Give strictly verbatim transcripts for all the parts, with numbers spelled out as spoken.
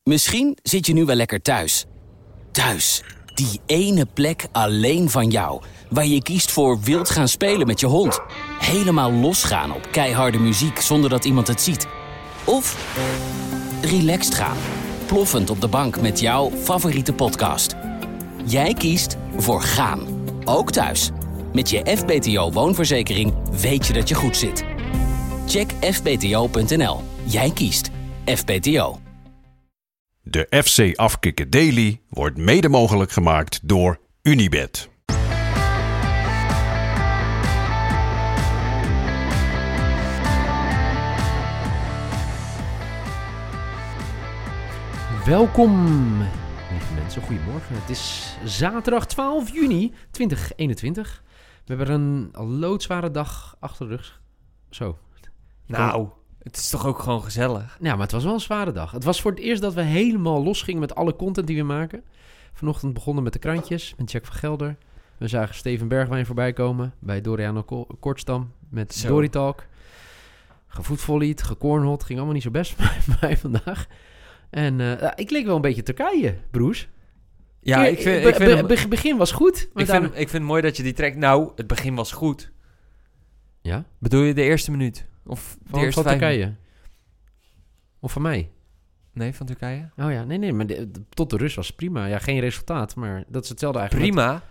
Misschien zit je nu wel lekker thuis. Thuis, die ene plek alleen van jou. Waar je kiest voor wild gaan spelen met je hond. Helemaal losgaan op keiharde muziek zonder dat iemand het ziet. Of relaxed gaan. Ploffend op de bank met jouw favoriete podcast. Jij kiest voor gaan. Ook thuis. Met je F B T O woonverzekering weet je dat je goed zit. Check f b t o punt n l. Jij kiest F B T O. De F C Afkikken Daily wordt mede mogelijk gemaakt door Unibet. Welkom, lieve mensen. Goedemorgen. Het is zaterdag twaalf juni tweeduizend eenentwintig. We hebben een loodzware dag achter de rug. Zo. Nou, het is toch ook gewoon gezellig? Ja, maar het was wel een zware dag. Het was voor het eerst dat we helemaal los gingen met alle content die we maken. Vanochtend begonnen met de krantjes, met Jack van Gelder. We zagen Steven Bergwijn voorbij komen bij Doriano Ko- Kortstam met Zo. Dory Talk. Gevoetvollied, gecornhot, ging allemaal niet zo best bij mij vandaag. En uh, ik leek wel een beetje Turkije, broers. Ja, E- ik vind, be- ik vind, be- hem- be- begin was goed. Maar ik, daarna- vind, ik vind het mooi dat je die trekt. Nou, het begin was goed. Ja? Bedoel je de eerste minuut? Of de Van, eerste van vijf Turkije? minuten? Of van mij? Nee, van Turkije? Oh ja, nee, nee, maar de- de- tot de rust was prima. Ja, geen resultaat, maar dat is hetzelfde eigenlijk. Prima. met-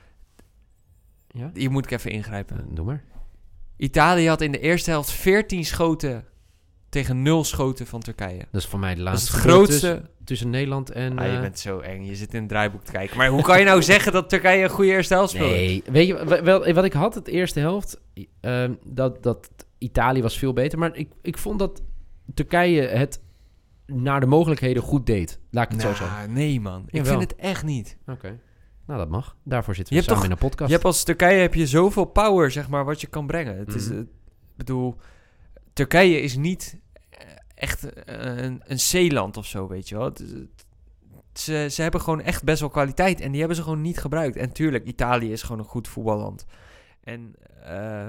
Ja? Hier moet ik even ingrijpen. Uh, doe maar. Italië had in de eerste helft veertien schoten tegen nul schoten van Turkije. Dat is voor mij de Dat is laatste het gebeurte grootste... tussen, tussen Nederland en... Ah, je uh, bent zo eng. Je zit in het draaiboek te kijken. Maar hoe kan je nou zeggen dat Turkije een goede eerste helft speelde? Nee, weet je wa- wel, wat ik had het eerste helft? Uh, dat, dat Italië was veel beter. Maar ik, ik vond dat Turkije het naar de mogelijkheden goed deed. Laat ik het Nou, zo zeggen. nee man. Ik Jawel. vind het echt niet. Oké. Nou, dat mag. Daarvoor zitten Je we hebt samen in een podcast. Je hebt als Turkije heb je zoveel power, zeg maar, wat je kan brengen. Het is, Mhm. eh, ik bedoel, Turkije is niet eh, echt eh, een, een zeeland of zo, weet je wel. Het is- het- ze, ze hebben gewoon echt best wel kwaliteit en die hebben ze gewoon niet gebruikt. En tuurlijk, Italië is gewoon een goed voetballand. En eh,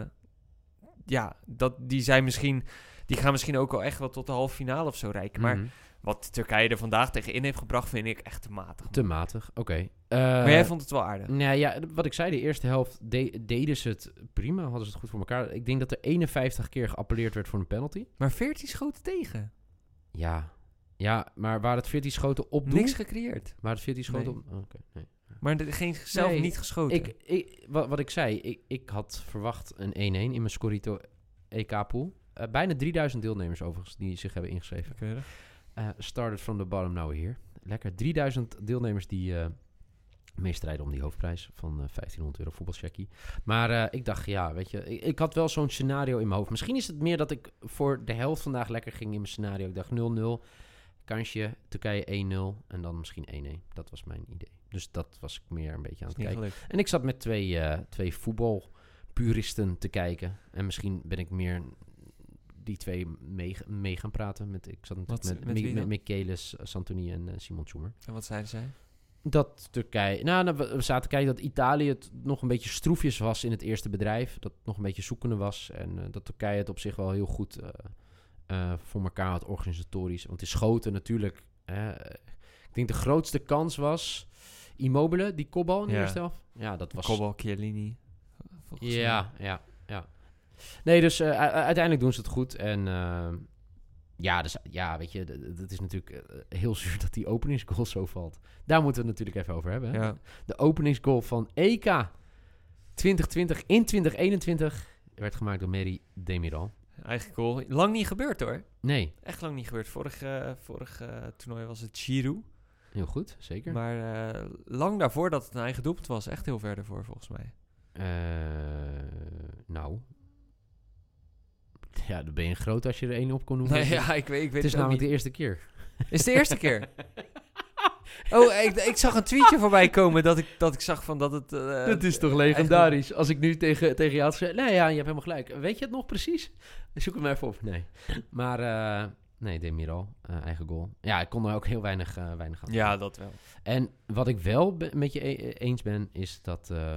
ja, dat, die zijn misschien, die gaan misschien ook wel echt wel tot de halve finale of zo reiken. Maar Mhm. wat Turkije er vandaag tegenin heeft gebracht, vind ik echt te matig. man. Te matig, oké. Uh, maar jij vond het wel aardig. Nou ja, wat ik zei, de eerste helft de- deden ze het prima. Hadden ze het goed voor elkaar. Ik denk dat er eenenvijftig keer geappelleerd werd voor een penalty. Maar veertien schoten tegen. Ja, ja, maar waren het veertien schoten op doel? Niks gecreëerd. Waren het veertien schoten Nee. op... oh, oké, nee. Maar de, geen, zelf Nee, niet geschoten. Ik, ik, wat, wat ik zei, ik, ik had verwacht een één-één in mijn Scorito E K-pool. Uh, bijna drieduizend deelnemers overigens die zich hebben ingeschreven. Keurig. Uh, started from the bottom, now we're here. Lekker, drieduizend deelnemers die uh, meestrijden om die hoofdprijs van uh, vijftienhonderd euro voetbalcheckie. Maar uh, ik dacht, ja, weet je, ik, ik had wel zo'n scenario in mijn hoofd. Misschien is het meer dat ik voor de helft vandaag lekker ging in mijn scenario. Ik dacht nul nul, kansje, Turkije één nul en dan misschien één-één. Dat was mijn idee. Dus dat was ik meer een beetje aan het Niet kijken. gelukt. En ik zat met twee, uh, twee voetbalpuristen te kijken. En misschien ben ik meer die twee mee, mee gaan praten. Met, ik zat natuurlijk Wat- met, met met, wie met dan? Michelis Santoni en uh, Simon Schumer. En wat zeiden zij? Dat Turkije... Nou, nou, we, we zaten kijken dat Italië het nog een beetje stroefjes was in het eerste bedrijf. Dat het nog een beetje zoekende was. En uh, dat Turkije het op zich wel heel goed uh, uh, voor elkaar had organisatorisch. Want die schoten natuurlijk... Uh, ik denk de grootste kans was... Immobile, die kopbal in de Ja. eerste helft. Ja, dat was... Kobbel, Chiellini. volgens mij. Ja, ja, ja. Nee, dus uh, u- uiteindelijk doen ze het goed. En uh, ja, dus, ja, weet je, d- d- het is natuurlijk uh, heel zuur dat die openingsgoal zo valt. Daar moeten we het natuurlijk even over hebben. Hè? Ja. De openingsgoal van E K twintig twintig in twintig eenentwintig werd gemaakt door Mary Demiral. Eigen goal. Lang niet gebeurd hoor. Nee, Echt lang niet gebeurd. Vorig, uh, vorig uh, toernooi was het Giroud. heel goed, zeker. Maar uh, lang daarvoor dat het een eigen doelpunt was. Echt heel ver ervoor volgens mij. Uh, nou... Ja, dan ben je groot als je er één op kon noemen. Nee, ja, ik weet, ik weet het is het ook namelijk niet. de eerste keer. Is het de eerste keer? Oh, ik, ik zag een tweetje voorbij komen dat ik, dat ik zag van dat het... Uh, Dat is toch legendarisch. Als ik nu tegen, tegen je had gezegd... Nee, ja, je hebt helemaal gelijk. Weet je het nog precies? Zoek het maar even op. Nee. Maar, uh, nee, Demiral. Uh, eigen goal. Ja, ik kon er ook heel weinig, uh, weinig aan. Ja, dat wel. En wat ik wel be- met je e- eens ben... is dat... Uh,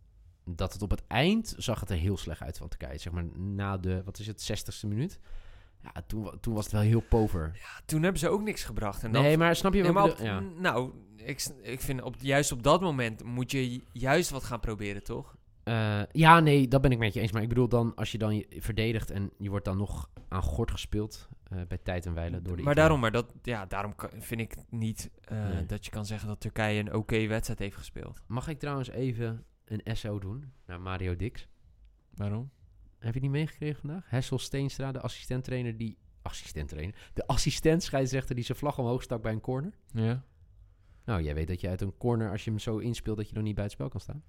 dat het op het eind... zag het er heel slecht uit van Turkije. Zeg maar na de... wat is het? zestigste minuut. Ja, toen, toen was het wel heel pover. Ja, toen hebben ze ook niks gebracht. En dan, Nee, maar snap je nee, wat maar ik op, bedoel? Ja. Nou, ik, ik vind op, juist op dat moment moet je juist wat gaan proberen, toch? Uh, ja, nee, dat ben ik met je eens. Maar ik bedoel dan, als je dan je verdedigt en je wordt dan nog aan gort gespeeld uh, bij tijd en wijle door de Maar Italianen. daarom, maar dat, ja, daarom kan, vind ik niet uh, Nee. dat je kan zeggen dat Turkije een oké okay wedstrijd heeft gespeeld. Mag ik trouwens even een S O doen naar Mario Dix? Waarom? Heb je die meegekregen vandaag? Hessel Steenstra, de assistent-trainer die... Assistent-trainer? De assistent-scheidsrechter die zijn vlag omhoog stak bij een corner. Ja. Nou, jij weet dat je uit een corner, als je hem zo inspeelt, dat je dan niet bij het spel kan staan.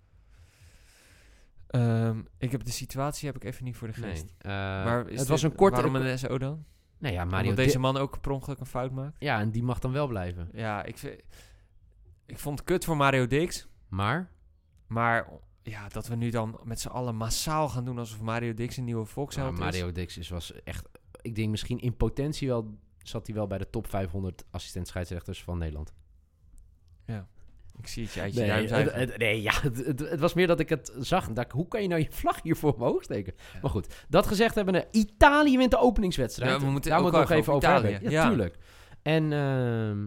Um, ik heb de situatie heb ik even niet voor de geest. Nee. Uh, maar is het dit, was een korte... Waarom een S O dan? Nee, ja, Mario Omdat deze Di- man ook per ongeluk een fout maakt? Ja, en die mag dan wel blijven. Ja, ik, vind, ik vond het kut voor Mario Dix. Maar? Maar ja, dat we nu dan met z'n allen massaal gaan doen alsof Mario Dix een nieuwe volksheld Nou, is. Mario Dix is, was echt... Ik denk misschien in potentie wel... Zat hij wel bij de top vijfhonderd assistent-scheidsrechters van Nederland. Ja. Ik zie het je uit je Nee, duim het, zuigen. het, nee ja, het, het, het was meer dat ik het zag. En dacht, hoe kan je nou je vlag hiervoor omhoog steken? Ja. Maar goed, dat gezegd hebben we. Italië wint de openingswedstrijd. Ja, we moeten Daar ook moeten we nog wel even over over Italië. hebben. Ja, Ja. tuurlijk. En uh,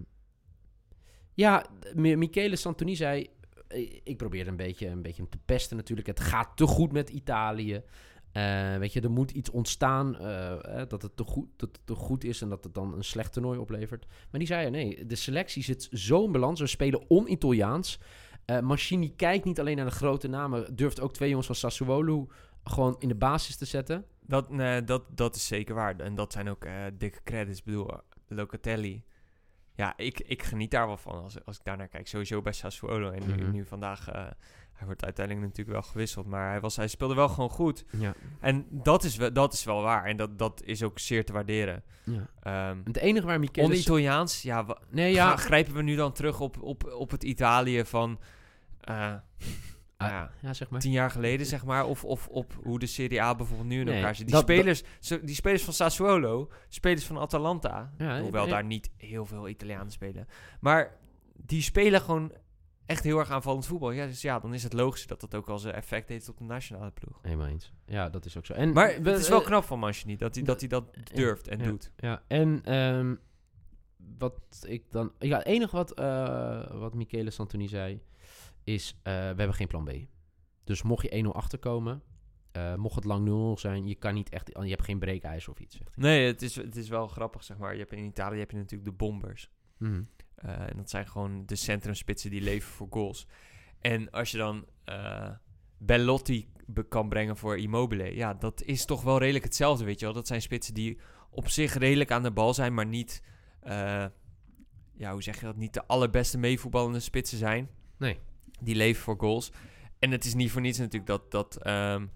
ja, M- Michele Santoni zei... Ik probeerde een beetje, een beetje hem te pesten natuurlijk. Het gaat te goed met Italië. Uh, weet je, er moet iets ontstaan uh, eh, dat, het te goed, dat het te goed is en dat het dan een slecht toernooi oplevert. Maar die zei, nee, de selectie zit zo in balans. We spelen on-Italiaans. Uh, Mancini kijkt niet alleen naar de grote namen. Durft ook twee jongens van Sassuolo gewoon in de basis te zetten. Dat, nee, dat, dat is zeker waar. En dat zijn ook uh, dikke credits. Ik bedoel, Locatelli. Ja, ik, ik geniet daar wel van als, als ik daar naar kijk. Sowieso bij Sassuolo. En nu, Mhm. nu vandaag... Uh, hij wordt uiteindelijk natuurlijk wel gewisseld. Maar hij, was, hij speelde wel gewoon goed. Ja. En dat is, dat is wel waar. En dat, dat is ook zeer te waarderen. Ja. Um, Het enige waar Michele... On-Italiaans, ja, wa- Nee, ja. ga- grijpen we nu dan terug op, op, op het Italië van uh, Ah, ja, ja, zeg maar. tien jaar geleden, zeg maar. Of, of op hoe de Serie A bijvoorbeeld nu in Nee, elkaar zit. Die, dat- spelers, zo, die spelers van Sassuolo, spelers van Atalanta, Ja, hoewel ja. daar niet heel veel Italianen spelen. Maar die spelen gewoon echt heel erg aanvallend voetbal. Ja, dus ja, dan is het logisch dat dat ook wel zijn effect heeft op de nationale ploeg. Helemaal eens. Ja, dat is ook zo. En Maar we- het is wel eh, knap van Mancini dat hij dat, hij dat durft en ja. doet. Ja, en um, wat ik dan... Ja, het enige wat, uh, wat Michele Santoni zei, is uh, we hebben geen plan B. Dus mocht je één nul achterkomen, uh, mocht het lang nul nul zijn, je kan niet echt... Je hebt geen breekijzer of iets. Zegt hij. Nee, het is, het is wel grappig, zeg maar. Je hebt in Italië heb je natuurlijk de bombers. Mm-hmm. Uh, en dat zijn gewoon de centrumspitsen die leven voor goals. En als je dan uh, Bellotti be- kan brengen voor Immobile... Ja, dat is toch wel redelijk hetzelfde, weet je wel. Dat zijn spitsen die op zich redelijk aan de bal zijn... maar niet, uh, ja, hoe zeg je dat? Niet de allerbeste meevoetballende spitsen zijn. Nee. Die leven voor goals. En het is niet voor niets natuurlijk dat, dat um,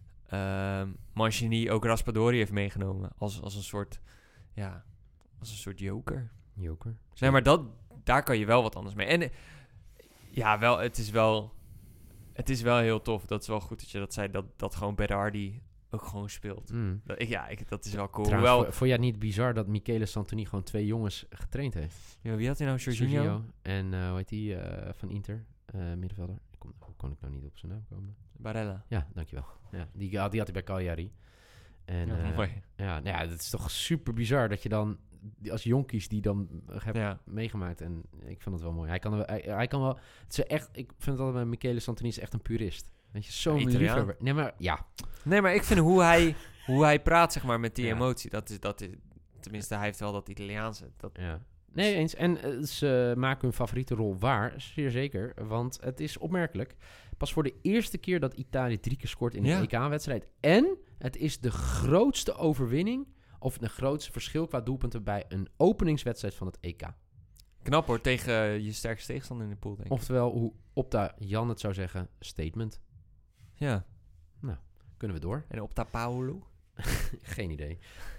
um, Mancini ook Raspadori heeft meegenomen. Als, als een soort, ja, als een soort joker. Joker. Nee, maar dat, daar kan je wel wat anders mee. En uh, ja, wel, het is wel, het is wel heel tof. Dat is wel goed dat je dat zei, dat, dat gewoon Berardi ook gewoon speelt. Mm. Dat, ik, ja, ik, dat is wel cool. Trouwens, Hoewel, vo- vond jij het niet bizar dat Michele Santoni gewoon twee jongens getraind heeft? ja, wie had hij nou? Jorginho? En uh, hoe heet die uh, van Inter, uh, middenvelder? Kom, hoe kon ik nou niet op zijn naam komen? Barella. Ja, dankjewel. Ja, die, die had hij bij Cagliari. En, Ja, uh, mooi. ja, nou ja, dat is toch super bizar dat je dan die als jonkies die dan hebt Ja. meegemaakt. En ik vind het wel mooi. Hij kan, er, hij, hij kan wel... Het is echt, ik vind het altijd bij Michele Santoni is echt een purist. Weet je, zo'n Ja, Italiaan. liefhebber. Nee, maar ja. Nee, maar ik vind hoe hij, hoe hij praat, zeg maar, met die Ja. emotie, dat is, dat is, tenminste, hij heeft wel dat Italiaanse. Dat, ja. Nee, eens. En uh, ze maken hun favoriete rol waar, zeer zeker. Want het is opmerkelijk. Pas voor de eerste keer dat Italië drie keer scoort in een Ja. E K-wedstrijd. En het is de grootste overwinning, of het grootste verschil qua doelpunten bij een openingswedstrijd van het E K. knap hoor, tegen je sterkste tegenstander in de pool, denk ik. Oftewel, hoe Opta Jan het zou zeggen, statement. Ja. Kunnen we door? En Opta Paolo. Geen idee.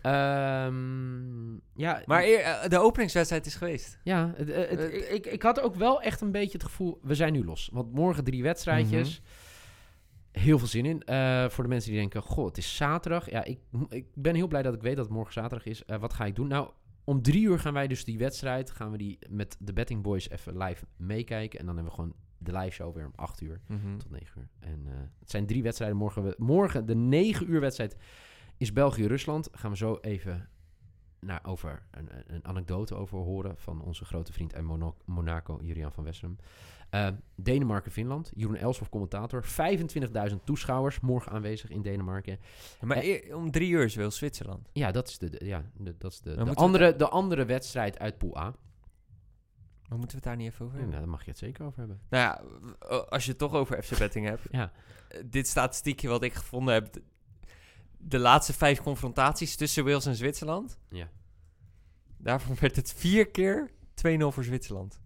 Um, ja, Maar eer, uh, de openingswedstrijd is geweest. ja, het, het, het, Uh, ik, ik had ook wel echt een beetje het gevoel, we zijn nu los. Want morgen drie wedstrijdjes. Mhm. Heel veel zin in. Uh, voor de mensen die denken, goh, het is zaterdag. Ja, ik, ik ben heel blij dat ik weet dat het morgen zaterdag is. Uh, wat ga ik doen? Nou, om drie uur gaan wij dus die wedstrijd, gaan we die met de Betting Boys even live meekijken. En dan hebben we gewoon de live show weer om acht uur Mhm. tot negen uur. En uh, het zijn drie wedstrijden. Morgen, we, morgen de negen uur wedstrijd is België-Rusland. Gaan we zo even naar over een, een anekdote over horen van onze grote vriend uit Mono- Monaco, Juriaan van Wessem. Uh, Denemarken-Finland. Jeroen Elshoff, commentator. vijfentwintigduizend toeschouwers morgen aanwezig in Denemarken. Maar En- eer- om drie uur is wel Zwitserland. Ja, dat is de, de- ja, de, dat is de, Dan de, moeten we andere, de andere wedstrijd uit Pool A. Maar moeten we het daar niet even over Ja, hebben? nou, daar mag je het zeker over hebben. Nou ja, w- als je het toch over F C Betting hebt. Ja. eh, Dit statistiekje wat ik gevonden heb. De, de laatste vijf confrontaties tussen Wales en Zwitserland. Ja. Daarvan werd het vier keer twee nul voor Zwitserland.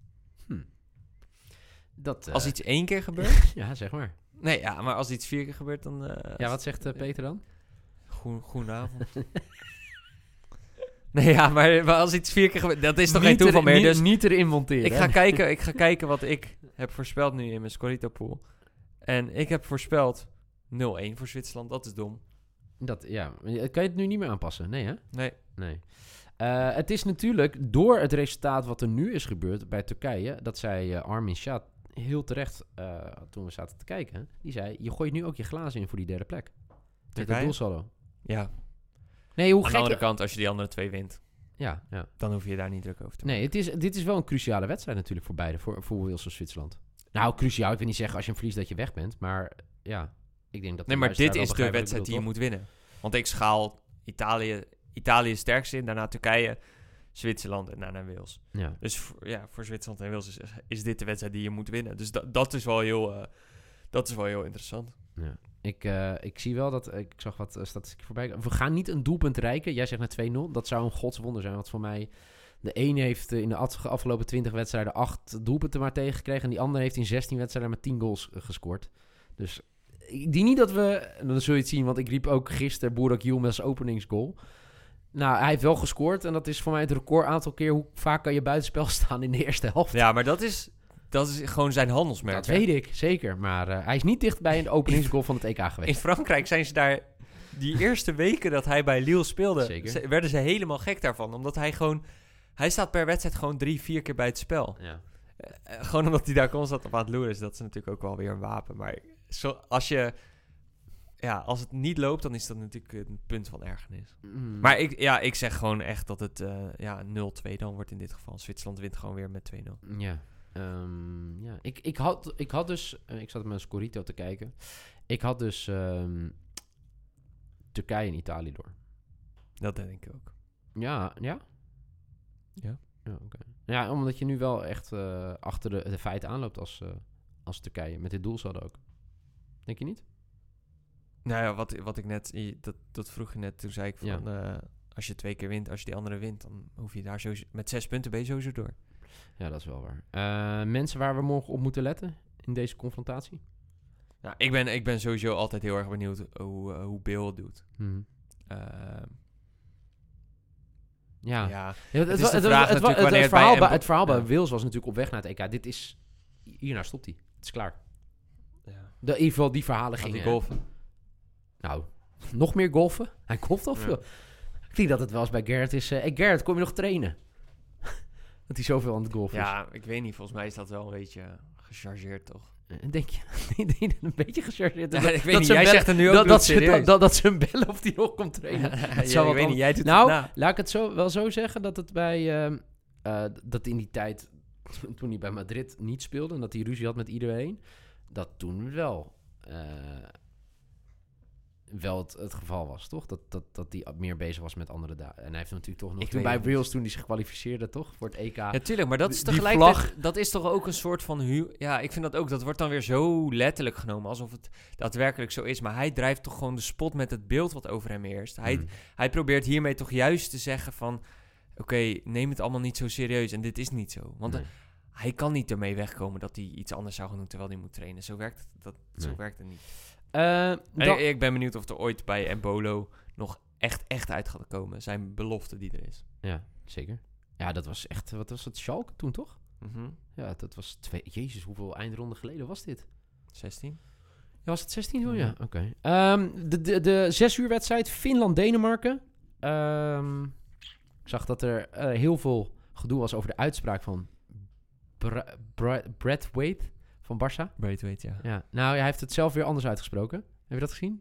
Dat, uh, Als iets één keer gebeurt... ja, zeg maar. nee, ja, maar als iets vier keer gebeurt, dan... Uh, Ja, wat zegt uh, Peter dan? Goen, goedenavond. nee, ja, maar, maar als iets vier keer gebeurt... Dat is toch geen Niet toeval er- meer? Niet, Dus niet erin monteren. ik hè? ga, kijken, ik ga kijken wat ik heb voorspeld nu in mijn Scorito pool. En ik heb voorspeld nul één voor Zwitserland. Dat is dom. Dat, ja. Kan je het nu niet meer aanpassen? Nee, hè? Nee. Nee. Uh, het is natuurlijk door het resultaat wat er nu is gebeurd bij Turkije, dat zei uh, Armin Shah heel terecht uh, toen we zaten te kijken. Die zei, je gooit nu ook je glazen in voor die derde plek. Met het Turkije? doelsaldo. Ja. Nee, hoe Aan de gek... andere kant, als je die andere twee wint, Ja, ja. dan hoef je daar niet druk over te maken. Nee, het is, dit is wel een cruciale wedstrijd natuurlijk voor beide, voor, voor Wales en Zwitserland. Nou, cruciaal, ik wil niet zeggen als je hem verliest dat je weg bent, maar ja, ik denk dat... Nee, de maar luisteraar dit wel is de begrijpt wat ik wedstrijd die je bedoel, moet winnen. Want ik schaal Italië, Italië is sterkst in, daarna Turkije, Zwitserland en daarna Wales. toch? Ja. Dus voor, ja, voor Zwitserland en Wales is, is dit de wedstrijd die je moet winnen. Dus da- dat, is wel heel, uh, dat is wel heel interessant. Ja. Ik, uh, ik zie wel dat... Ik zag wat uh, statistieken voorbij komen. We gaan niet een doelpunt rijken. Jij zegt naar twee nul. Dat zou een godswonder zijn. Want voor mij... De ene heeft uh, in de af- afgelopen twintig wedstrijden acht doelpunten maar tegengekregen. En die andere heeft in zestien wedstrijden maar tien goals uh, gescoord. Dus ik denk niet dat we... En dan zul je het zien. Want ik riep ook gisteren Burak Yilmaz openingsgoal. Nou, hij heeft wel gescoord. En dat is voor mij het record aantal keer... Hoe vaak kan je buitenspel staan in de eerste helft. Ja, maar dat is, dat is gewoon zijn handelsmerk. Dat hè? weet ik, zeker. Maar uh, hij is niet dicht bij een openingsgoal van het E K geweest. In Frankrijk zijn ze daar... Die eerste weken dat hij bij Lille speelde... Zeker. ze- werden ze helemaal gek daarvan. Omdat hij gewoon... Hij staat per wedstrijd gewoon drie, vier keer bij het spel. Ja. Uh, gewoon omdat hij daar constant op aan het loeren is. Dat is natuurlijk ook wel weer een wapen. Maar zo, als je... Ja, als het niet loopt, dan is dat natuurlijk een punt van ergernis. Mm. Maar ik, ja, ik zeg gewoon echt dat het uh, ja, nul twee dan wordt in dit geval. Zwitserland wint gewoon weer met twee nul. Ja, um, ja. Ik, ik, had, ik had dus... Uh, ik zat op mijn Scorito te kijken. Ik had dus um, Turkije en Italië door. Dat denk ik ook. Ja, ja? Ja. Ja, oké. Okay. Ja, omdat je nu wel echt uh, achter de, de feiten aanloopt als, uh, als Turkije. Met dit doelsaldo ook. Denk je niet? Nou ja, wat, wat ik net... Dat, dat vroeg je net, toen zei ik van... Ja. Uh, als je twee keer wint, als je die andere wint... dan hoef je daar sowieso... Met zes punten ben je sowieso door. Ja, dat is wel waar. Uh, mensen waar we morgen op moeten letten in deze confrontatie? Nou, ik ben, ik ben sowieso altijd heel erg benieuwd hoe, uh, hoe Bale het doet. Hmm. Uh, ja. ja. Ja, het, Het is het, de het, vraag het, natuurlijk het, wanneer het het bij verhaal, bij, Embo- het verhaal bij ja. Wales was natuurlijk op weg naar het E K. Dit is... Hiernaar stopt hij. Het is klaar. Ja. De, in ieder geval die verhalen Gaat gingen... hij golfen? Nou, nog meer golfen? Hij golft al Ja. veel. Ik denk dat het wel eens bij Gerrit is... Uh, hey Gerrit, kom je nog trainen? Dat hij zoveel aan het golfen is. Ja, ik weet niet. Volgens mij is dat wel een beetje gechargeerd, toch? En denk je, denk je dat een beetje gechargeerd is? Ja, Dat- ik weet dat niet, ze jij bellen- zegt het nu ook dat, dat, ze, bloedserieus. dat, dat, dat ze hem bellen of hij nog komt trainen. Ja, Het ja, zou ik wat weet an- niet, jij doet nou, het na. laat ik het zo, wel zo zeggen dat het bij... Uh, uh, dat in die tijd, toen hij bij Madrid niet speelde... en dat hij ruzie had met iedereen... dat toen wel... Uh, wel het, het geval was, toch? Dat, dat, dat hij meer bezig was met andere dagen. En hij heeft natuurlijk toch nog... Ik toen weet bij het niet. Wales, toen hij zich kwalificeerde, toch? Voor het E K. Ja, tuurlijk, maar dat is Die tegelijkertijd... Dat is toch ook een soort van... Hu- ja, ik vind dat ook. Dat wordt dan weer zo letterlijk genomen... alsof het daadwerkelijk zo is. Maar hij drijft toch gewoon de spot met het beeld wat over hem heerst. Hij, Hmm. hij probeert hiermee toch juist te zeggen van... Oké, okay, neem het allemaal niet zo serieus. En dit is niet zo. Want Nee. uh, hij kan niet ermee wegkomen dat hij iets anders zou gaan doen... terwijl hij moet trainen. Zo werkt het, dat, zo Nee. werkt het niet. Uh, En dan- ik, ik ben benieuwd of er ooit bij Embolo... nog echt, echt uit gaat komen. Zijn belofte die er is. Ja, zeker. Ja, dat was echt... Wat was het? Schalke toen, toch? Mm-hmm. Ja, dat was twee... Jezus, hoeveel eindronden geleden was dit? zestien? Ja, was het zestien? Oh, ja, Ja. oké. Okay. Um, de, de, de zes uur wedstrijd Finland-Denemarken. Um, ik zag dat er uh, heel veel gedoe was over de uitspraak van Bra- Bra- Braithwaite van Barça. Braithwaite, ja. Ja. Nou, hij heeft het zelf weer anders uitgesproken. Heb je dat gezien?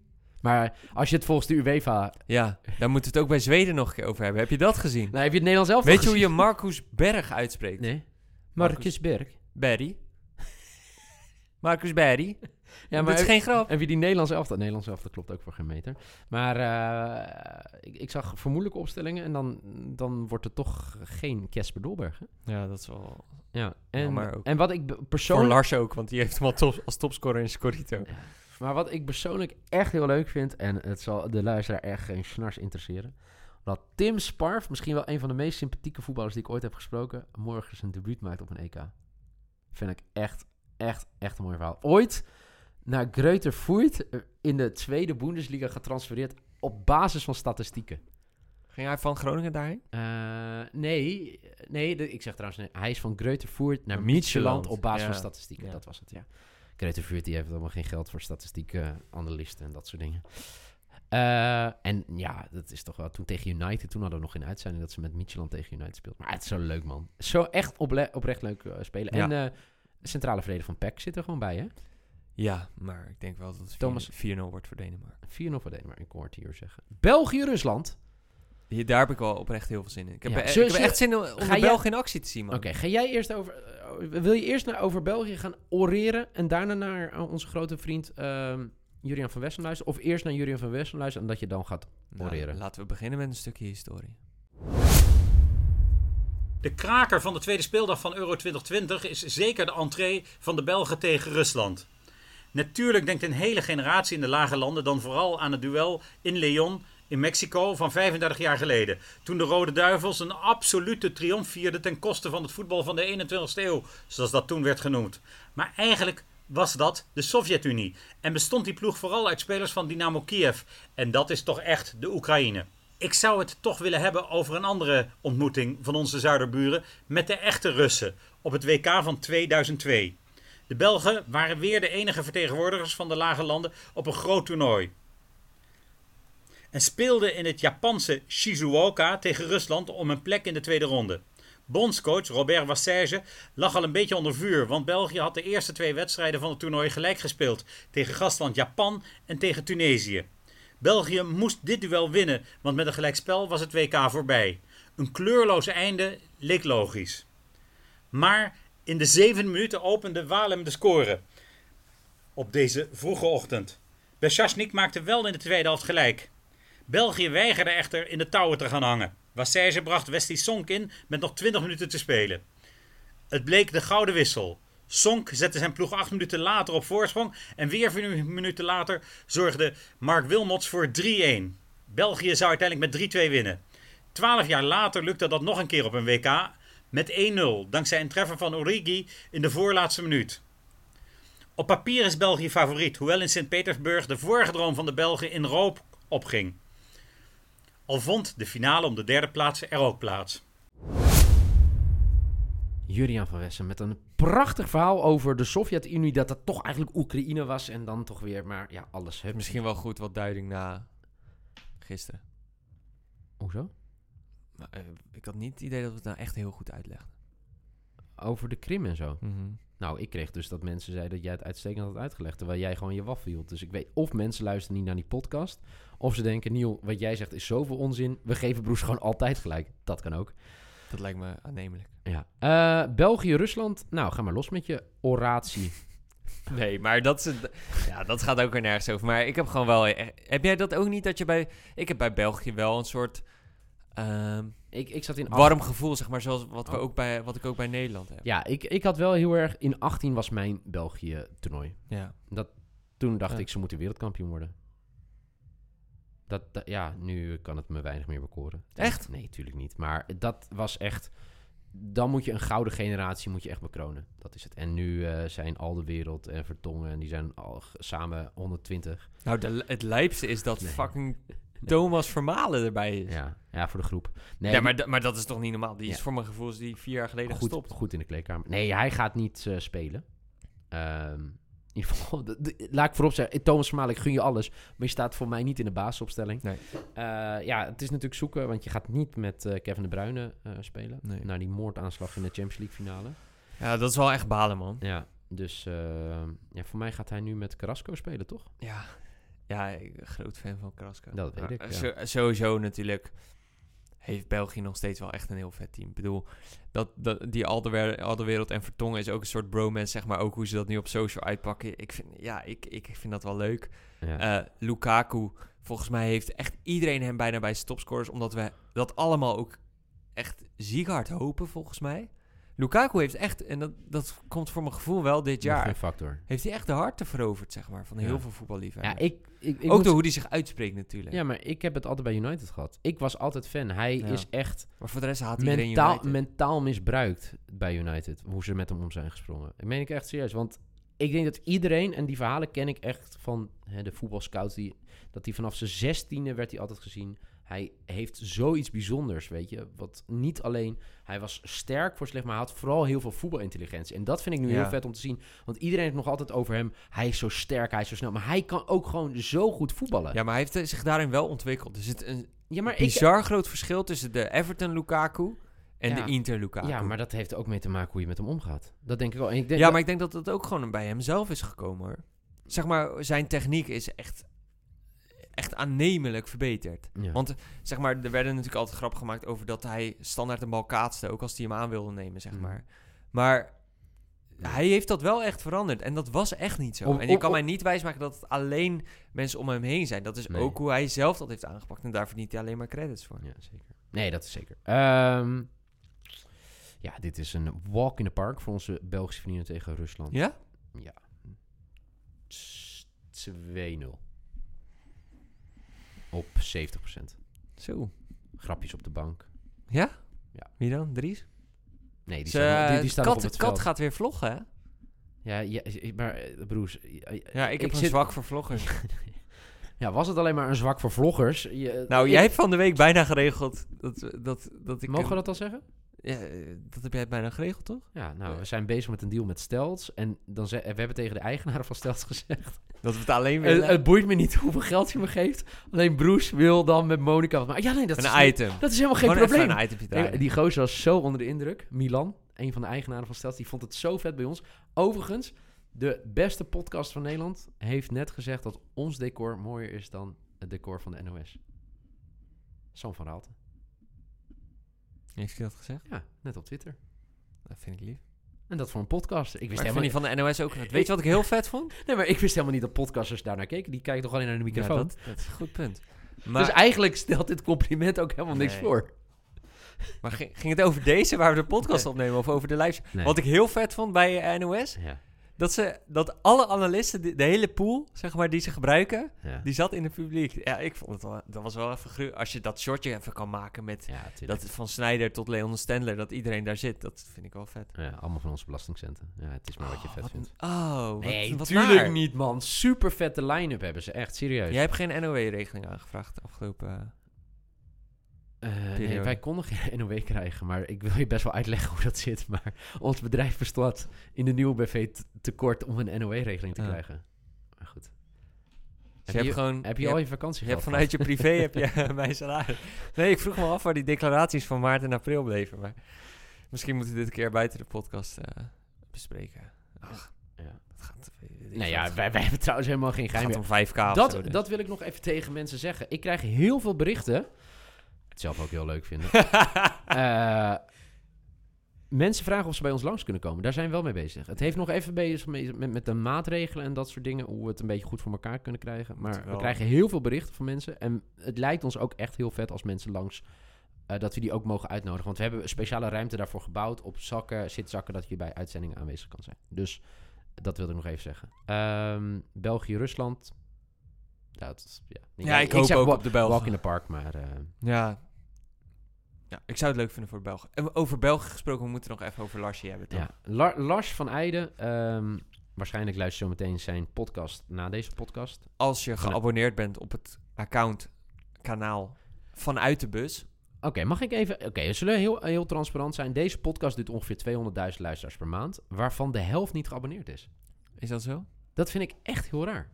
Maar als je het volgens de UEFA... Ja, daar moeten we het ook bij Zweden nog een keer over hebben. Heb je dat gezien? Nou, heb je het Nederlands zelf Weet je hoe je Marcus Berg uitspreekt? Nee. Marcus Berg. Berry. Marcus Berry. Ja, maar dat is geen grap. En wie die Nederlands elftal... Nederlands elftal klopt ook voor geen meter. Maar uh, ik, ik zag vermoedelijke opstellingen... en dan, dan wordt het toch geen Kesper Dolberg. Hè? Ja, dat is wel... Ja, en, maar ook. en wat ik persoonlijk... Voor Lars ook, want die heeft hem al top, als topscorer in Scorito. Ja. Maar wat ik persoonlijk echt heel leuk vind... en het zal de luisteraar echt geen snars interesseren... dat Tim Sparf, misschien wel een van de meest sympathieke voetballers... die ik ooit heb gesproken... morgen zijn debuut maakt op een E K. Vind ik echt, echt, echt een mooi verhaal. Ooit naar Greuther Fürth in de tweede Bundesliga getransfereerd... op basis van statistieken. Ging hij van Groningen daarheen? Uh, nee, nee de, ik zeg trouwens... Nee, hij is van Greuther Fürth naar Midtjylland Midtjylland op basis ja. van statistieken. Ja. Dat was het, ja. Greuther Fürth die heeft allemaal geen geld voor statistieken, analisten en dat soort dingen. Uh, en ja, dat is toch wel... Toen tegen United, toen hadden we nog in uitzending... dat ze met Midtjylland tegen United speelt. Maar het is zo leuk, man. Zo echt ople- oprecht leuk uh, spelen. Ja. En uh, centrale verdediger van P E C zit er gewoon bij, hè? Ja, maar ik denk wel dat het Thomas- vier nul wordt voor Denemarken. vier nul voor Denemarken, ik kon het hier zeggen. België-Rusland. Hier, daar heb ik wel oprecht heel veel zin in. Ik heb, Ja. eh, Zullen- ik heb echt zin in om ga de jij- Belgen in actie te zien, man. Oké, okay, ga jij eerst over... Uh, wil je eerst naar, over België gaan oreren... en daarna naar uh, onze grote vriend uh, Jurian van Westen luisteren? Of eerst naar Jurian van Westen luisteren... en dat je dan gaat Nou, oreren? laten we beginnen met een stukje historie. De kraker van de tweede speeldag van Euro twintig twintig is zeker de entree van de Belgen tegen Rusland. Natuurlijk denkt een hele generatie in de lage landen dan vooral aan het duel in León in Mexico van vijfendertig jaar geleden. Toen de Rode Duivels een absolute triomf vierden ten koste van het voetbal van de eenentwintigste eeuw, zoals dat toen werd genoemd. Maar eigenlijk was dat de Sovjet-Unie en bestond die ploeg vooral uit spelers van Dynamo Kiev. En dat is toch echt de Oekraïne. Ik zou het toch willen hebben over een andere ontmoeting van onze zuiderburen met de echte Russen op het W K van tweeduizend twee. De Belgen waren weer de enige vertegenwoordigers van de lage landen op een groot toernooi. En speelden in het Japanse Shizuoka tegen Rusland om een plek in de tweede ronde. Bondscoach Robert Wassage lag al een beetje onder vuur, want België had de eerste twee wedstrijden van het toernooi gelijk gespeeld tegen gastland Japan en tegen Tunesië. België moest dit duel winnen, want met een gelijkspel was het W K voorbij. Een kleurloos einde leek logisch. Maar in de zeven minuten opende Walem de score op deze vroege ochtend. Besjasnik maakte wel in de tweede helft gelijk. België weigerde echter in de touwen te gaan hangen. Wassage bracht Wesley Sonk in met nog twintig minuten te spelen. Het bleek de gouden wissel. Sonk zette zijn ploeg acht minuten later op voorsprong en weer vier minuten later zorgde Mark Wilmots voor drie-een. België zou uiteindelijk met drie-twee winnen. Twaalf jaar later lukte dat nog een keer op een W K met één nul, dankzij een treffer van Origi in de voorlaatste minuut. Op papier is België favoriet, hoewel in Sint-Petersburg de vorige droom van de Belgen in rook opging. Al vond de finale om de derde plaats er ook plaats. Jurian van Westen met een prachtig verhaal over de Sovjet-Unie... dat het toch eigenlijk Oekraïne was en dan toch weer... maar ja, alles. Hè. Misschien wel goed wat duiding na gisteren. Hoezo? Maar, uh, ik had niet het idee dat we het nou echt heel goed uitlegden. Over de Krim en zo. Mm-hmm. Nou, ik kreeg dus dat mensen zeiden dat jij het uitstekend had uitgelegd... terwijl jij gewoon je waffel hield. Dus ik weet of mensen luisteren niet naar die podcast... of ze denken, Niel, wat jij zegt is zoveel onzin... we geven Broes gewoon altijd gelijk. Dat kan ook. Dat lijkt me aannemelijk. Ja. Uh, België, Rusland. Nou, ga maar los met je oratie. Nee, maar dat, is het, ja, dat gaat ook weer nergens over. Maar ik heb gewoon wel... Heb jij dat ook niet dat je bij... Ik heb bij België wel een soort... Um, ik, ik zat in warm gevoel, zeg maar, zoals wat, we oh. ook bij, wat ik ook bij Nederland heb. Ja, ik, ik had wel heel erg... In achttien was mijn België-toernooi. Ja. Dat, toen dacht ja. ik, ze moeten wereldkampioen worden. Dat, dat, ja, nu kan het me weinig meer bekoren. Echt? Nee, natuurlijk niet. Maar dat was echt... Dan moet je een gouden generatie moet je echt bekronen. Dat is het. En nu uh, zijn al de wereld en Vertongen... en die zijn al g- samen honderdtwintig. Nou, de, het lijpste is dat Nee. fucking Thomas Vermalen erbij is. Ja, ja, voor de groep. Nee, ja, maar, d- maar dat is toch niet normaal? Die is Ja. voor mijn gevoel is die vier jaar geleden goed, gestopt. goed in de kleedkamer. Nee, hij gaat niet uh, spelen. Um, in ieder geval, de, de, laat ik voorop zeggen, Thomas Vermaelen, ik gun je alles, maar je staat voor mij niet in de basisopstelling. Nee. Uh, ja, het is natuurlijk zoeken, want je gaat niet met uh, Kevin De Bruyne uh, spelen. Nee. Naar die moordaanslag in de Champions League finale. Ja, dat is wel echt balen, man. Ja, dus uh, ja, voor mij gaat hij nu met Carrasco spelen, toch? Ja, Ja, ik ben groot fan van Carrasco. Dat weet Maar, ik, eh, ja. zo- sowieso natuurlijk heeft België nog steeds wel echt een heel vet team. Ik bedoel, dat, dat, die Alderweireld Alderweireld en Vertongen is ook een soort bromance, zeg maar. Ook hoe ze dat nu op social uitpakken. Ik vind, ja, ik, ik vind dat wel leuk. Ja. Eh, Lukaku, volgens mij heeft echt iedereen hem bijna bij zijn topscorers, omdat we dat allemaal ook echt ziek hard hopen, volgens mij. Lukaku heeft echt, en dat, dat komt voor mijn gevoel wel dit Nog jaar, geen factor. heeft hij echt de harten veroverd, zeg maar, van Ja. heel veel voetballiefhebbers. Ja, ik, ik, ik ook moet- door hoe hij zich uitspreekt natuurlijk. Ja, maar ik heb het altijd bij United gehad. Ik was altijd fan. Hij Ja. is echt Maar voor de rest haat iedereen mentaal, United. mentaal misbruikt bij United. Hoe ze met hem om zijn gesprongen. Ik meen ik echt serieus. Want ik denk dat iedereen, en die verhalen ken ik echt van hè, de voetbalscouts, die, dat hij vanaf zijn zestiende werd hij altijd gezien. Hij heeft zoiets bijzonders, weet je. Wat niet alleen... Hij was sterk voor slecht, maar hij had vooral heel veel voetbalintelligentie. En dat vind ik nu Ja. heel vet om te zien. Want iedereen heeft nog altijd over hem. Hij is zo sterk, hij is zo snel. Maar hij kan ook gewoon zo goed voetballen. Ja, maar hij heeft eh, zich daarin wel ontwikkeld. Er zit een Ja, maar ik, bizar groot verschil tussen de Everton Lukaku en Ja. de Inter Lukaku. ja, maar dat heeft er ook mee te maken hoe je met hem omgaat. Dat denk ik wel. En ik denk ja, dat- maar ik denk dat het ook gewoon bij hem zelf is gekomen, hoor. Zeg maar, zijn techniek is echt, echt aannemelijk verbeterd. Ja. Want, zeg maar, er werden natuurlijk altijd grappen gemaakt over dat hij standaard een bal kaatste, ook als hij hem aan wilde nemen, zeg Mm. maar. Maar hij heeft dat wel echt veranderd. En dat was echt niet zo. Op- en je op- kan op- mij niet wijsmaken dat het alleen mensen om hem heen zijn. Dat is Nee. ook hoe hij zelf dat heeft aangepakt. En daar verdient hij alleen maar credits voor. Ja, zeker. Nee, dat is zeker. Ehm, ja, dit is een walk in the park voor onze Belgische vrienden tegen Rusland. Ja? S- twee nul. Op zeventig procent. Zo. Grapjes op de bank. Ja? Ja. Wie dan? Dries? Nee, die, Ze, staan, die, die staan nog kat, op het kat veld. gaat weer vloggen, hè? Ja, ja, maar eh, broers... eh, Ja, ik heb een zit- zwak voor vloggers. Ja, was het alleen maar een zwak voor vloggers? Je, Nou, ik- jij hebt van de week bijna geregeld dat, dat, dat ik... Mogen we dat al zeggen? Ja, eh, dat heb jij bijna geregeld, toch? Ja, nou, we zijn bezig met een deal met Stelts. En dan ze, we hebben tegen de eigenaren van Stelts gezegd... Dat we het alleen Het, willen. het boeit me niet hoeveel geld je me geeft. Alleen Broes wil dan met Monica... Maar ja, nee, dat, is, een item. dat is helemaal geen Gewoon probleem. even een itempje draaien. Nee, die gozer was zo onder de indruk. Milan, een van de eigenaren van Stelts, die vond het zo vet bij ons. Overigens, de beste podcast van Nederland heeft net gezegd dat ons decor mooier is dan het decor van de N O S. Sam van Raalte. Heeft hij dat gezegd? Ja, net op Twitter. Dat vind ik lief. En dat voor een podcast. Ik wist, Maar ik helemaal vind die niet, van de N O S ook vet. Weet je wat ik heel vet vond? nee, maar ik wist helemaal niet dat podcasters daarnaar keken. Die kijken toch alleen naar de microfoon. Ja, dat, dat is een goed punt. Maar, Dus eigenlijk stelt dit compliment ook helemaal niks Nee. voor. maar ging, ging het over deze waar we de podcast opnemen of over de live? Nee. Wat ik heel vet vond bij N O S, Ja. dat, ze, dat alle analisten, de, de hele pool, zeg maar, die ze gebruiken, Ja. die zat in het publiek. Ja, ik vond het wel, dat was wel even gru- als je dat shortje even kan maken met Ja, tuurlijk. dat van Sneijder tot Leon Stendler, dat iedereen daar zit, dat vind ik wel vet. Ja, allemaal van onze belastingcenten. Ja, het is maar wat je vet wat, vindt. Oh, wat, Nee, wat tuurlijk naar. niet, man. Super vette line-up hebben ze. Echt, serieus. Jij hebt geen N O W-regeling aangevraagd de afgelopen... Eh, nee, periode. wij konden geen N O W krijgen, maar ik wil je best wel uitleggen hoe dat zit. Maar ons bedrijf bestaat in de nieuwe B V t- tekort om een N O W-regeling te Ja. krijgen. Maar goed. Dus je hebt gewoon... Heb je, je al hebt- je vakantie Je hebt vanuit je privé heb je mijn salaris. Nee, ik vroeg me af waar die declaraties van maart en april bleven. Maar misschien moeten we dit een keer buiten de podcast eh, bespreken. Ach, Ja. dat gaat... Nou ja, wij, wij hebben trouwens helemaal geen Het geheim gaat meer. om vijf k of Dat, zo, dus. dat wil ik nog even tegen mensen zeggen. Ik krijg heel veel berichten. Het zelf ook heel leuk vinden. Eh, mensen vragen of ze bij ons langs kunnen komen. Daar zijn we wel mee bezig. Het heeft nog even bezig met, met, met de maatregelen en dat soort dingen. Hoe we het een beetje goed voor elkaar kunnen krijgen. Maar Moet wel. we krijgen heel veel berichten van mensen. En het lijkt ons ook echt heel vet als mensen langs... eh, dat we die ook mogen uitnodigen. Want we hebben een speciale ruimte daarvoor gebouwd. Op zakken, zitzakken, dat je bij uitzendingen aanwezig kan zijn. Dus dat wilde ik nog even zeggen. Ehm, België, Rusland... Ja, het, ja. Ja, ik hoop zeg ook wa- op de Belgen. Walk in the park, maar... eh, Ja. Ja, ik zou het leuk vinden voor de Belgen. En over België gesproken, we moeten nog even over Larsje hebben, toch? ja. La- Lars van Eijden, ehm, waarschijnlijk luister je zo meteen zijn podcast na deze podcast. Als je geabonneerd bent op het account, kanaal vanuit de bus. Oké, mag ik even... Oké, we zullen heel, heel transparant zijn. Deze podcast doet ongeveer tweehonderdduizend luisteraars per maand, waarvan de helft niet geabonneerd is. Is dat zo? Dat vind ik echt heel raar.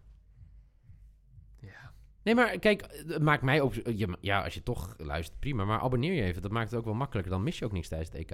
Ja. Nee, maar kijk, het maakt mij ook... je- Ja, als je toch luistert, prima. Maar abonneer je even. Dat maakt het ook wel makkelijker. Dan mis je ook niks tijdens het E K.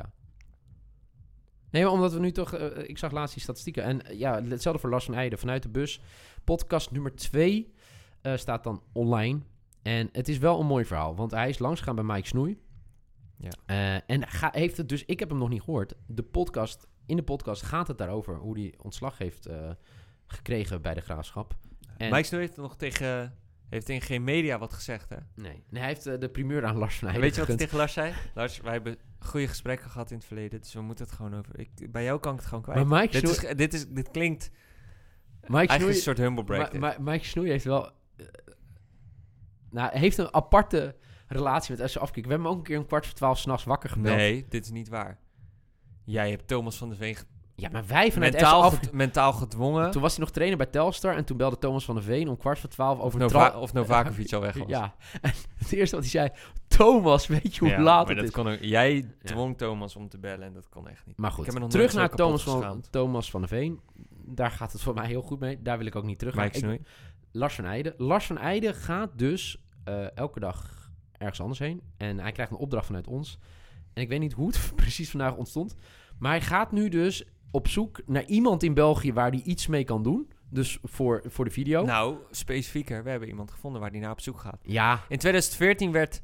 Nee, maar omdat we nu toch... eh, ik zag laatst die statistieken. En eh, ja, hetzelfde voor Lars van Eijden. Vanuit de bus. Podcast nummer twee. uh, staat dan online. En het is wel een mooi verhaal, want hij is langsgegaan bij Mike Snoei. Ja. Uh, en ga, heeft het dus, ik heb hem nog niet gehoord. De podcast, in de podcast gaat het daarover hoe hij ontslag heeft uh, gekregen bij de Graafschap. En Mike Snoei heeft nog tegen, heeft in geen media wat gezegd, hè? Nee, nee hij heeft uh, de primeur aan Lars van En Heijden weet je wat hij gegund. tegen Lars zei? Lars, wij hebben goede gesprekken gehad in het verleden, dus we moeten het gewoon over... Ik, bij jou kan ik het gewoon kwijt. Maar Mike dit, Snoei, is, dit, is, dit klinkt Mike eigenlijk Snoei, een soort humble break. Ma, Ma, Mike Snoei heeft wel... Uh, nou, hij heeft een aparte relatie met S C Afkikken. We hebben hem ook een keer een kwart voor twaalf 's nachts wakker gebeld. Nee, dit is niet waar. Jij hebt Thomas van der Veen ge- Ja, maar wij vanuit mentaal, S C Af... get- mentaal gedwongen. Toen was hij nog trainer bij Telstar en toen belde Thomas van der Veen om kwart voor twaalf over Nova- tra- of Novakovic al weg was. Ja, en het eerste wat hij zei... Thomas, weet je hoe Ja, laat maar het dat is? kon ook, jij dwong Thomas om te bellen en dat kon echt niet. Maar Ik goed, heb me nog terug nooit naar zo Thomas kapot van, geschaamd. Thomas van der Veen. Daar gaat het voor mij heel goed mee. Daar wil ik ook niet terug gaan. Mike Ik- Snoei. Lars van Eijden. Lars van Eijden gaat dus uh, elke dag ergens anders heen. En hij krijgt een opdracht vanuit ons. En ik weet niet hoe het precies vandaag ontstond. Maar hij gaat nu dus op zoek naar iemand in België waar hij iets mee kan doen. Dus voor, voor de video. Nou, specifieker, we hebben iemand gevonden waar die naar op zoek gaat. Ja, In twintig veertien werd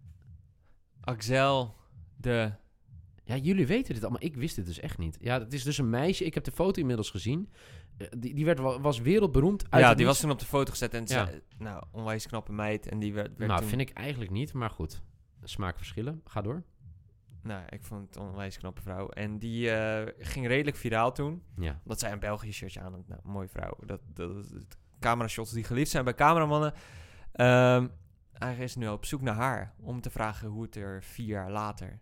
Axel de... ja, jullie weten dit allemaal. Ik wist dit dus echt niet. Ja, het is dus een meisje. Ik heb de foto inmiddels gezien. Uh, die, die werd, wa- was wereldberoemd. Uit Ja, het die was niets. toen op de foto gezet en Ja. zei, nou, onwijs knappe meid. En die werd, werd Nou, toen... vind ik eigenlijk niet. Maar goed, smaakverschillen. Ga door. Nou, ik vond het een onwijs knappe vrouw. En die uh, ging redelijk viraal toen. Ja. Omdat zij een Belgisch shirtje aan had. Nou, mooie vrouw. Dat, dat, dat, camerashots die geliefd zijn bij cameramannen. Um, hij is nu op zoek naar haar. Om te vragen hoe het er vier jaar later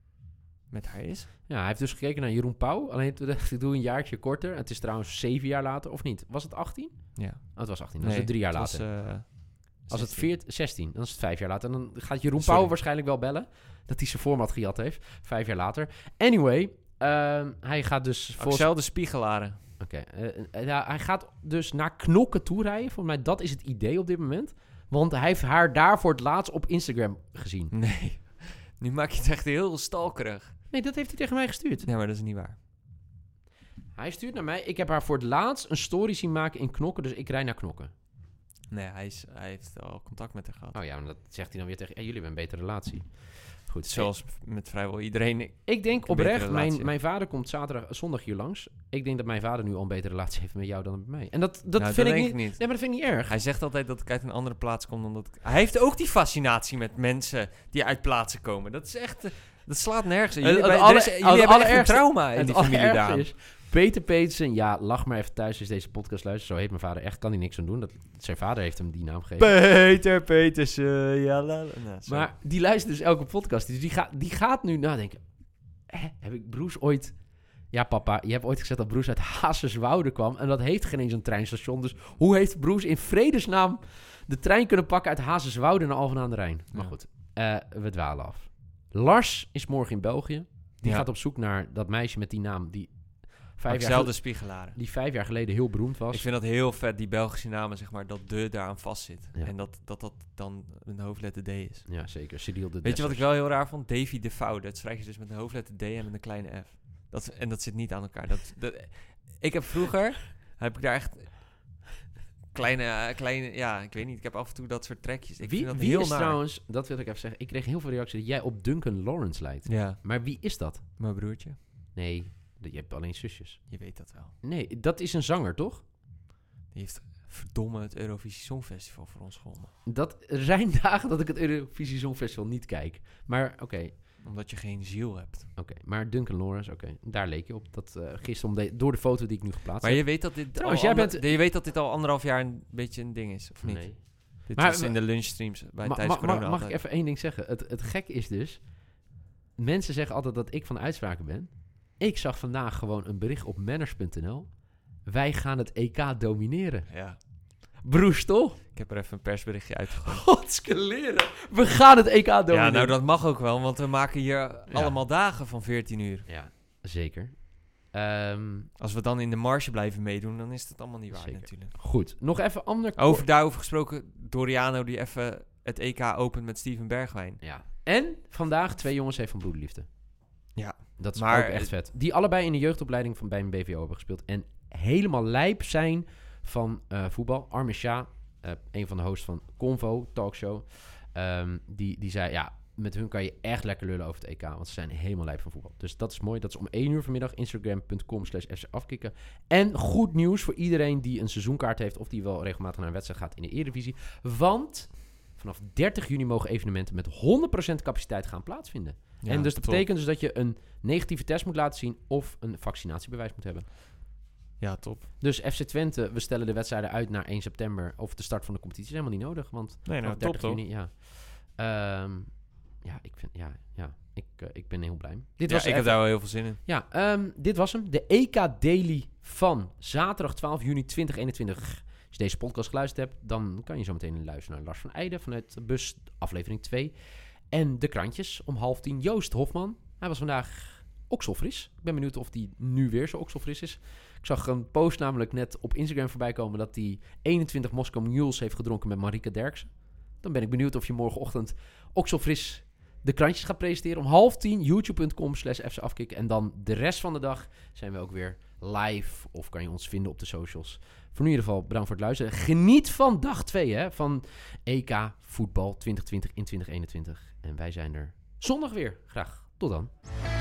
met haar is. Ja, hij heeft dus gekeken naar Jeroen Pauw. Alleen toen dacht ik, ik doe een jaartje korter. Het is trouwens zeven jaar later, of niet? Was het achttien? Ja. Oh, het was achttien. Dat is het drie jaar het later. Was, uh, Als het veertien, zestien, dan is het vijf jaar later. En dan gaat Jeroen Sorry. Pauw waarschijnlijk wel bellen. Dat hij zijn format gejat heeft. Vijf jaar later. Anyway, um, hij gaat dus... volgens- Axel de Spiegelaren. Oké, okay. uh, uh, ja, hij gaat dus naar Knokken toe rijden. Volgens mij, dat is het idee op dit moment. Want hij heeft haar daar voor het laatst op Instagram gezien. Nee. Nu maak je het echt heel stalkerig. Nee, dat heeft hij tegen mij gestuurd. Ja, maar dat is niet waar. Hij stuurt naar mij. Ik heb haar voor het laatst een story zien maken in Knokken. Dus ik rijd naar Knokken. Nee, hij, is, hij heeft al contact met haar gehad. Oh ja, maar dat zegt hij dan weer tegen... Hey, jullie hebben een betere relatie. Goed. Zoals met vrijwel iedereen. Ik denk een oprecht, betere mijn, relatie. mijn vader komt zaterdag, zondag hier langs. Ik denk dat mijn vader nu al een betere relatie heeft met jou dan met mij. En dat, dat Nou, vind ik denk niet... ik niet. Nee, maar dat vind ik niet erg. Hij zegt altijd dat ik uit een andere plaats kom dan dat ik... Hij heeft ook die fascinatie met mensen die uit plaatsen komen. Dat is echt... uh, Dat slaat nergens. Jullie, Het- het hebben- alle- er is- jullie het hebben echt een allerergste- trauma in Het die familie allerergste daar. is, Peter Petersen, ja, lach maar even thuis als deze podcast luistert. Zo heet mijn vader echt, kan hij niks aan doen. Dat, zijn vader heeft hem die naam gegeven. Peter Petersen, ja la, la. Nou, sorry. Maar die luistert dus elke podcast. Dus die, gaat die gaat nu nadenken. Hè, heb ik Broes ooit... Ja, papa, je hebt ooit gezegd dat Broes uit Hazerswoude kwam. En dat heeft geen eens een treinstation. Dus hoe heeft Broes in vredesnaam de trein kunnen pakken uit Hazerswoude naar Alphen aan de Rijn? Maar Ja. goed, uh, we dwalen af. Lars is morgen in België. Die Ja. gaat op zoek naar dat meisje met die naam die vijf, jaar, Axel gel- de Spiegelaren. die vijf jaar geleden heel beroemd was. Ik vind dat heel vet, die Belgische namen, zeg maar, dat de daaraan vastzit. Ja. En dat, dat dat dan een hoofdletter D is. Ja, zeker. Cyril de Weet je wat ik Dessers. wel heel raar vond? Davy de Vouw. Dat schrijf je dus met een hoofdletter D en met een kleine F. Dat, en dat zit niet aan elkaar. Dat, dat, ik heb vroeger, heb ik daar echt kleine, eh, kleine, ja, ik weet niet. Ik heb af en toe dat soort trekjes. Ik Wie, vind dat wie heel is naar. trouwens, dat wil ik even zeggen. Ik kreeg heel veel reacties dat jij op Duncan Lawrence lijkt. Ja, Maar wie is dat? mijn broertje. Nee, je hebt alleen zusjes. Je weet dat wel. Nee, dat is een zanger, toch? Die heeft verdomme het Eurovisie Songfestival voor ons gewonnen. Dat, er zijn dagen dat ik het Eurovisie Songfestival niet kijk. Maar oké, okay, Omdat je geen ziel hebt. oké. Maar Duncan Lawrence, oké. Daar leek je op. Dat uh, gisteren om de, door de foto die ik nu geplaatst Maar heb. je weet dat dit Trouwens, al jij ander- bent- je weet dat dit al anderhalf jaar een beetje een ding is, of niet? Nee. Dit Maar- is in de lunchstreams bij Ma- tijdens ma- corona mag, mag ik altijd. even één ding zeggen? Het, het gekke is dus... Mensen zeggen altijd dat ik van uitspraken ben. Ik zag vandaag gewoon een bericht op manners punt n l. Wij gaan het E K domineren. Ja, Broers, toch? ik heb er even een persberichtje uitgegooid. Godskeleren. We gaan het E K domineren. Ja, nou dat mag ook wel, want we maken hier allemaal dagen van veertien uur. Ja, zeker. Ehm, Als we dan in de marge blijven meedoen, dan is het allemaal niet waar Zeker. natuurlijk. goed, nog even ander... Over daarover gesproken, Doriano die even het E K opent met Steven Bergwijn. Ja. En vandaag twee jongens heeft van Broederliefde. Ja. Dat is Maar, ook echt eh, vet. Die allebei in de jeugdopleiding van bij een B V O hebben gespeeld. En helemaal lijp zijn van uh, voetbal. Armin Sja, uh, een van de hosts van Convo, talkshow, um, die, die zei, ja, met hun kan je echt lekker lullen over het E K, want ze zijn helemaal lijp van voetbal. Dus dat is mooi. Dat is om één uur vanmiddag, instagram.com slash F C afkikken. En goed nieuws voor iedereen die een seizoenkaart heeft of die wel regelmatig naar een wedstrijd gaat in de Eredivisie. Want vanaf dertig juni mogen evenementen met honderd procent capaciteit gaan plaatsvinden. Ja, en dus dat top. betekent dus dat je een negatieve test moet laten zien of een vaccinatiebewijs moet hebben. Ja, top. Dus F C Twente, we stellen de wedstrijden uit naar één september of de start van de competitie. Is helemaal niet nodig, want nee, nou, dertig top, juni, ja. Um, ja, ik vind, ja, ja, ik, uh, ik ben heel blij. Dit ja, was ik even, heb daar wel heel veel zin in. Ja, um, dit was hem. De E K Daily van zaterdag twaalf juni tweeduizend eenentwintig. Als je deze podcast geluisterd hebt, dan kan je zo meteen luisteren naar Lars van Eijden vanuit Bus, aflevering twee. En de krantjes om half tien. Joost Hofman, hij was vandaag okselfris. Ik ben benieuwd of die nu weer zo okselfris is. Ik zag een post namelijk net op Instagram voorbij komen dat hij eenentwintig Moscow Mules heeft gedronken met Marika Derksen. Dan ben ik benieuwd of je morgenochtend okselfris de krantjes gaat presenteren om half tien. youtube.com slash F C afkikken. En dan de rest van de dag zijn we ook weer live. Of kan je ons vinden op de socials. Voor nu in ieder geval bedankt voor het luisteren. Geniet van dag twee hè, van E K voetbal twintig twintig in twintig eenentwintig. En wij zijn er zondag weer. Graag. Tot dan.